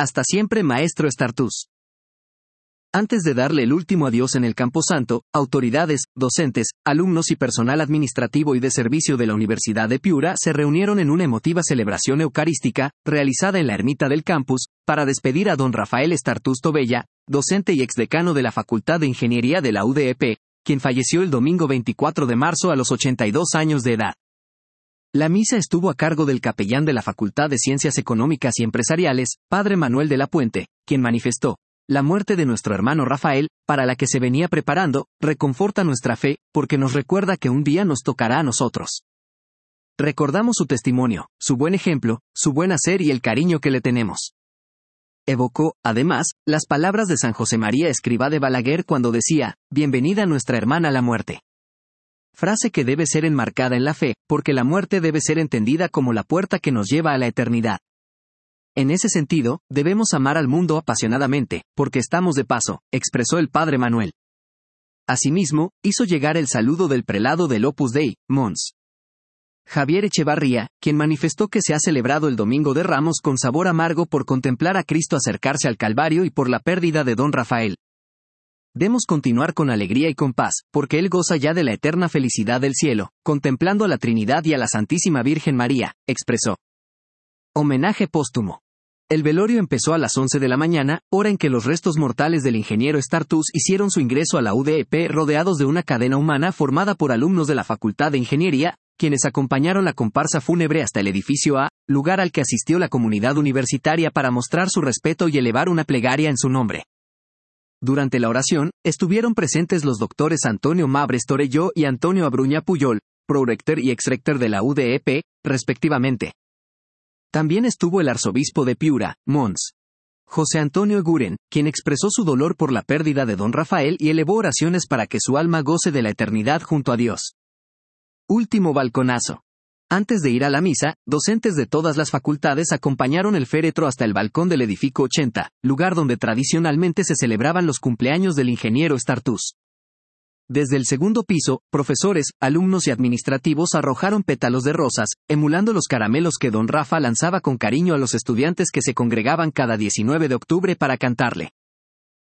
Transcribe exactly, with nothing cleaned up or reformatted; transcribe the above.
Hasta siempre, maestro Startus. Antes de darle el último adiós en el camposanto, autoridades, docentes, alumnos y personal administrativo y de servicio de la Universidad de Piura se reunieron en una emotiva celebración eucarística, realizada en la ermita del campus, para despedir a don Rafael Startus Tobella, docente y exdecano de la Facultad de Ingeniería de la U D E P, quien falleció el domingo veinticuatro de marzo a los ochenta y dos años de edad. La misa estuvo a cargo del capellán de la Facultad de Ciencias Económicas y Empresariales, padre Manuel de la Puente, quien manifestó: la muerte de nuestro hermano Rafael, para la que se venía preparando, reconforta nuestra fe, porque nos recuerda que un día nos tocará a nosotros. Recordamos su testimonio, su buen ejemplo, su buen hacer y el cariño que le tenemos. Evocó, además, las palabras de San José María Escrivá de Balaguer cuando decía: bienvenida nuestra hermana la muerte. Frase que debe ser enmarcada en la fe, porque la muerte debe ser entendida como la puerta que nos lleva a la eternidad. En ese sentido, debemos amar al mundo apasionadamente, porque estamos de paso, expresó el padre Manuel. Asimismo, hizo llegar el saludo del prelado del Opus Dei, Mons. Javier Echevarría, quien manifestó que se ha celebrado el Domingo de Ramos con sabor amargo por contemplar a Cristo acercarse al Calvario y por la pérdida de don Rafael. Demos continuar con alegría y con paz, porque él goza ya de la eterna felicidad del cielo, contemplando a la Trinidad y a la Santísima Virgen María, expresó. Homenaje póstumo. El velorio empezó a las once de la mañana, hora en que los restos mortales del ingeniero Startus hicieron su ingreso a la U D E P rodeados de una cadena humana formada por alumnos de la Facultad de Ingeniería, quienes acompañaron la comparsa fúnebre hasta el edificio A, lugar al que asistió la comunidad universitaria para mostrar su respeto y elevar una plegaria en su nombre. Durante la oración, estuvieron presentes los doctores Antonio Mabres Torelló y Antonio Abruña Puyol, prorector y exrector de la U D E P, respectivamente. También estuvo el arzobispo de Piura, Mons. José Antonio Eguren, quien expresó su dolor por la pérdida de don Rafael y elevó oraciones para que su alma goce de la eternidad junto a Dios. Último balconazo. Antes de ir a la misa, docentes de todas las facultades acompañaron el féretro hasta el balcón del edificio ochenta, lugar donde tradicionalmente se celebraban los cumpleaños del ingeniero Startus. Desde el segundo piso, profesores, alumnos y administrativos arrojaron pétalos de rosas, emulando los caramelos que don Rafa lanzaba con cariño a los estudiantes que se congregaban cada diecinueve de octubre para cantarle.